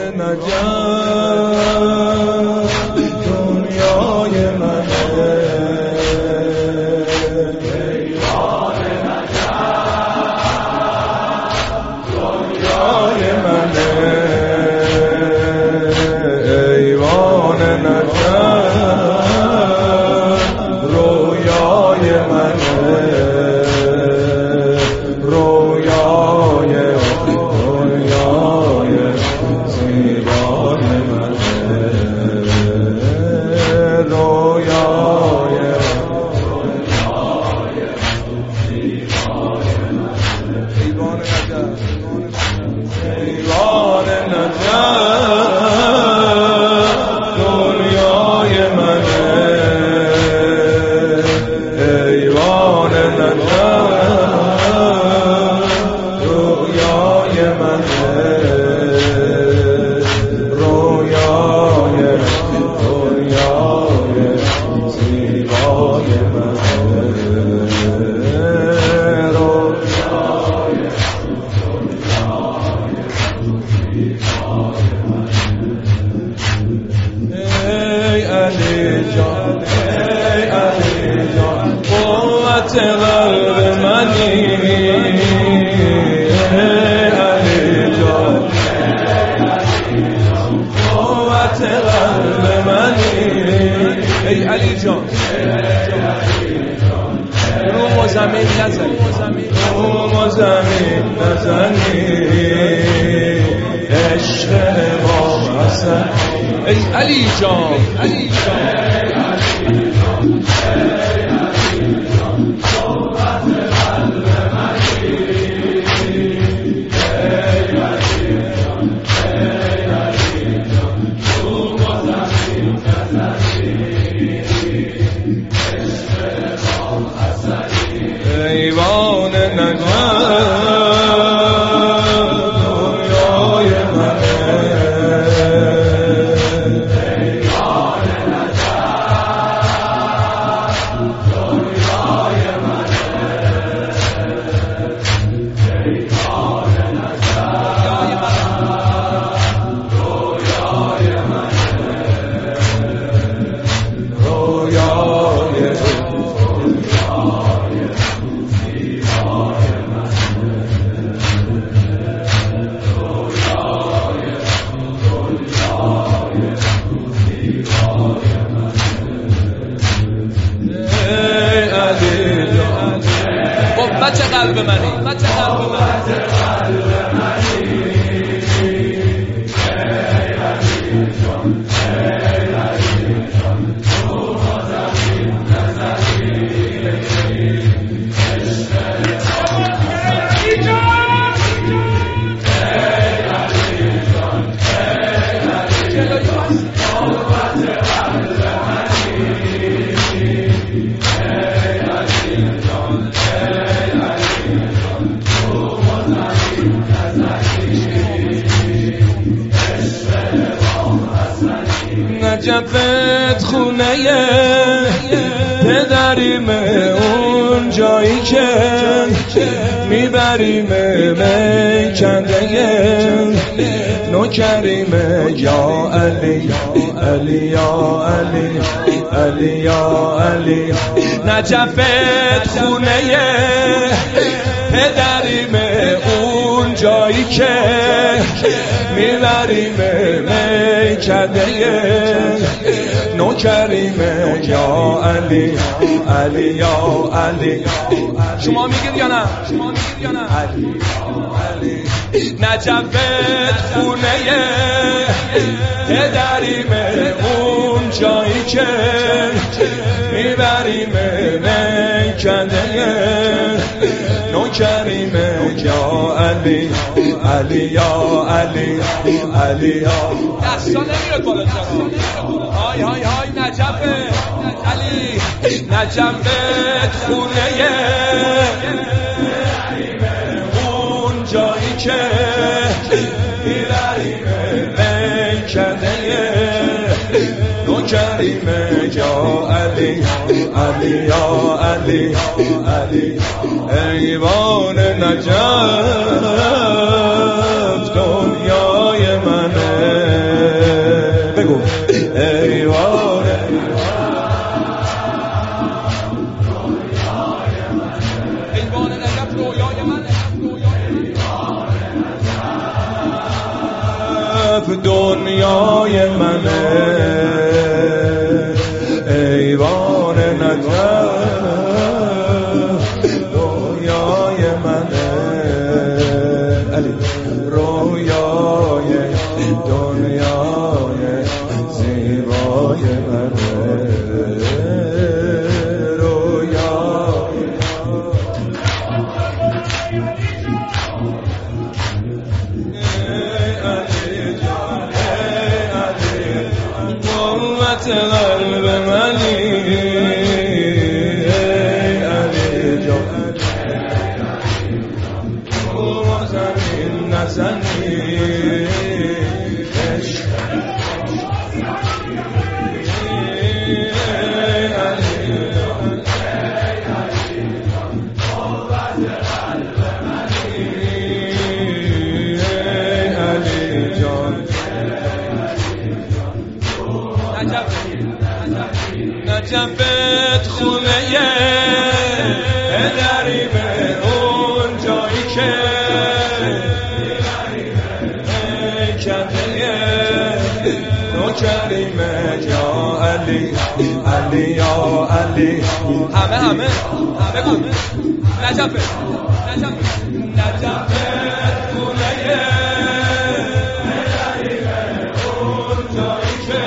نجف دنیای منه ایوان نجف دنیای منه ایوان نجف رویای منه رویای دنیای زیبای منه رویای ایوان نجف ایوان نجف دنیای منه ایوان نجف رویای منه رویای دنیای زیبای منه ای علی جان ای علی جان قوت قلب منی ای علی جان قوت قلب منی ای علی جان رو زمین نزنی رو زمین نزنی عشق امام حسن ای علی جان علی ایوان نجف دنیای منه ایوان نجف دنیای منه ایوان نجف رویای منه رویای قوت قلب منی قوت قلب منی نجفت خونه پدریم اون جایی که میبریم میکنده نوکریم یا علی علی یا علی علی یا علی نجفت خونه پدریم اون جایی که میبریم میکنده نوکریم یا علی علی یا علی شما میگید یا نه علی علی نجفت خونه پدریم اون جایی که میبریم میکنده نوکریم یا علی علی یا علی علی یا دستا نمیاد بالا های های های نجفت علی نجفت خونه اون جایی که میبریم میکنده نوکریم یا علی علی یا علی علی ایوان نجف دنیای منه نجف دنیای منه، ایوان نجف دنیای منه، علی رویای دنیای زیبای منه، قلب منی علی جان، تو زمین نزنی عشق علی جان. نجفت خونه دریمه اون جایی که کده نوکریمه یا علی، علی یا علی، همه بگو نجفت خونه دریمه اون جایی که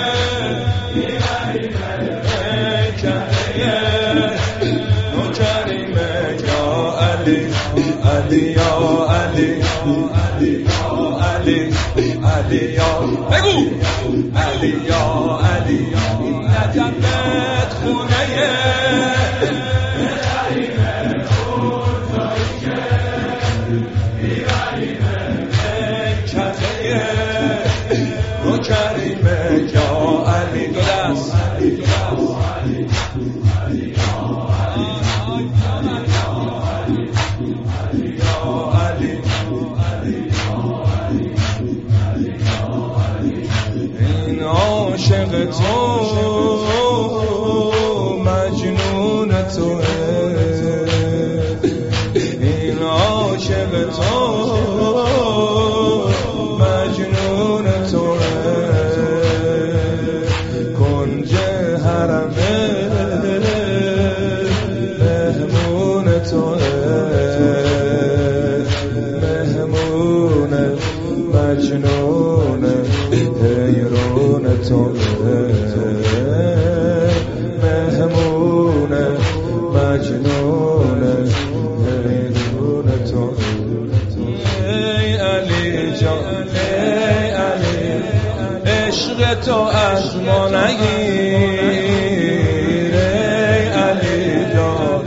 علی یا علی، علی یا علی، علی یا بگو علی یا علی، نجفت خونه کریمه یا علی، دو دست این عاشق تو مجنون توه، این عاشق تو مجنون توه، کنج حرمه مهمون توه، مهمون مجنون حیرون توه، مهمون مجنون حیرون توه. ای علی جان ای علی، عشق تو از ما نگیر، ای علی جان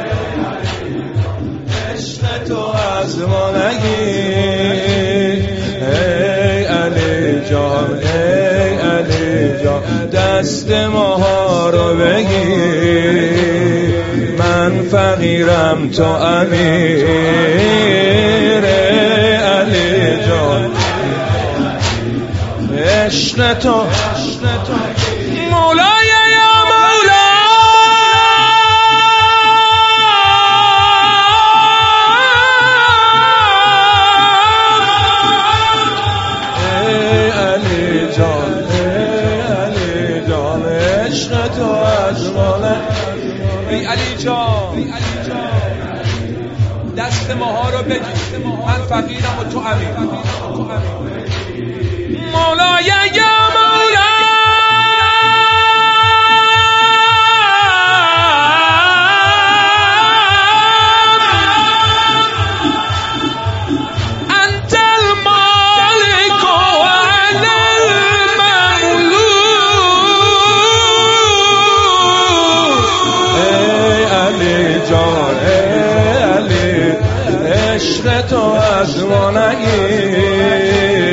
عشق تو از ما نگیر، ای علی جان ای علی جان دست ماها رو بگیر، من فقیرم تو امیر، ای علی جان عشق تو مولای یا مولا، ای علی جان عشق تو از ماله، ای علی جان دست ماها رو بگیر، من فقیرم و تو امیر، مولای یا مولا، انت المالک و انا المملوک، ای علی جان ای علی عشق تو از ما نگیر،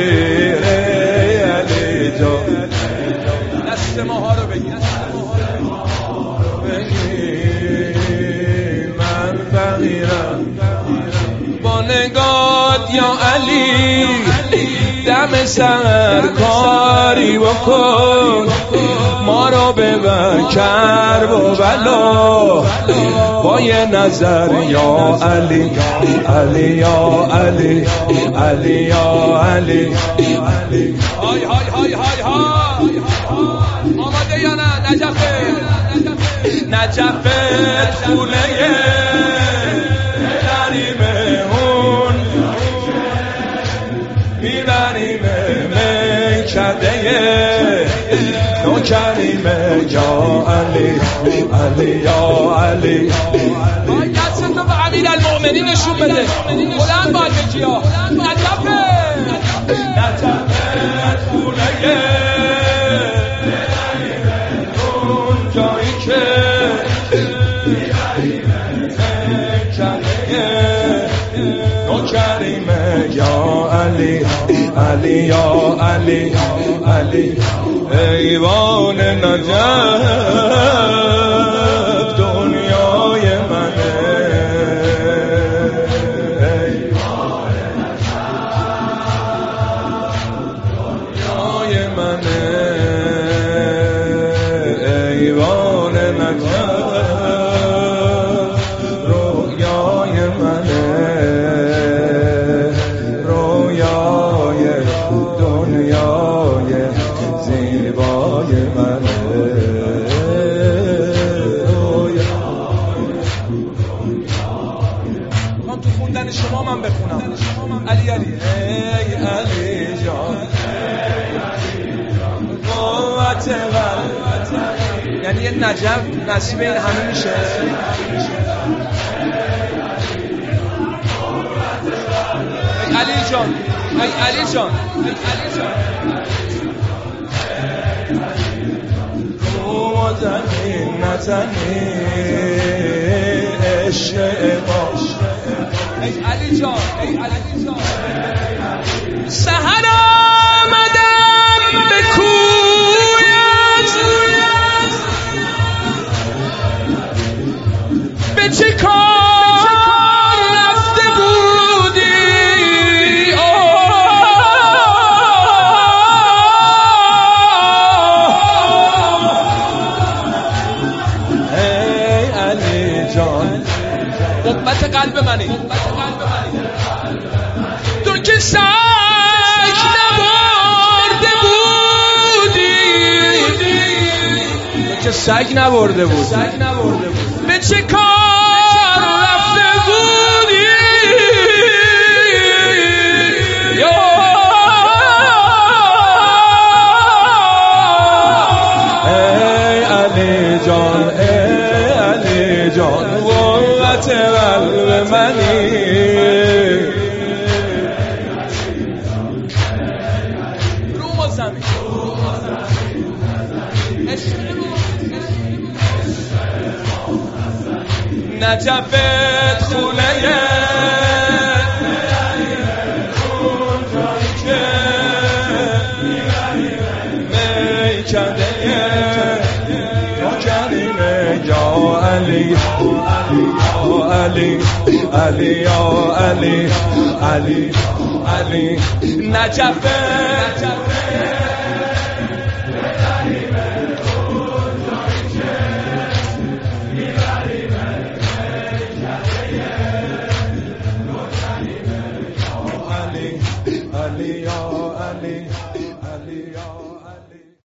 دست ماها رو بگیر، من فقیرم با نگات یا علی، دم سحر کاری بکن ما رو رو ببر کرب و بلا با یه نظر یا علی علی یا علی علی یا علی های های های های های آماده یا نه؟ نجفت خونه میبریمون میکده نوکریم یا علی علی یا علی دستتو به امیر المؤمنین نشون بده بلند باید بگی ها نجفت خونه اون جایی که نوکریم یا علی علی یا علی علی ایوان نجف دنیای منه دنیای منه ایوان نجف رویای منه دنیای زیبای منه من تو خوندن شما من بخونم علی علی ای علی جان قوت قلب یعنی یه نجف نصیب این همه میشه ای علی جان ای علی جان ای علی جان رو زمین نزنی عشق باش ای علی جان ای علی جان سحر آمدم به کویت به چه کار رفته بودی ای علی جان قوت قلب منی تو که سگ نبرده بودی تو که سگ نبرده بود به چه کار رفته بودی ای علی جان ای علی جان قوت قلب منی رو زمین نجفت خونه اون جایی که میکده نوکریم یا علی یا علی علی یا علی علی علی نجفت